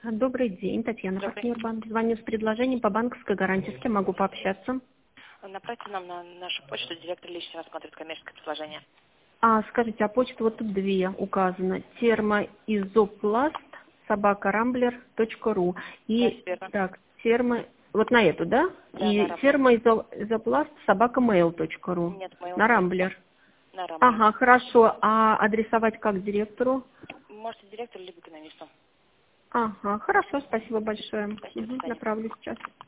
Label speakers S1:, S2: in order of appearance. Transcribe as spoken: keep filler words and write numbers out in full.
S1: Добрый день, Татьяна,
S2: Добрый.
S1: партнер-банк. Звоню с предложением по банковской гарантии. С кем могу пообщаться?
S2: Направьте нам на нашу почту, директор лично рассмотрит коммерческое предложение.
S1: А, скажите, а почта вот тут две указано. Термоизопласт собака рамблер точка ру. И,
S2: Да, верно.
S1: так, термо... Вот на эту, да?
S2: Да,
S1: И
S2: на Рамблер.
S1: термоизопласт собака mail точка ру.
S2: Нет, mail
S1: На
S2: нет.
S1: рамблер.
S2: На Рамблер.
S1: Ага, хорошо. А адресовать как директору?
S2: Можете директору, либо экономисту.
S1: Ага, хорошо, спасибо большое.
S2: Спасибо, до
S1: Угу,
S2: свидания.
S1: направлю сейчас.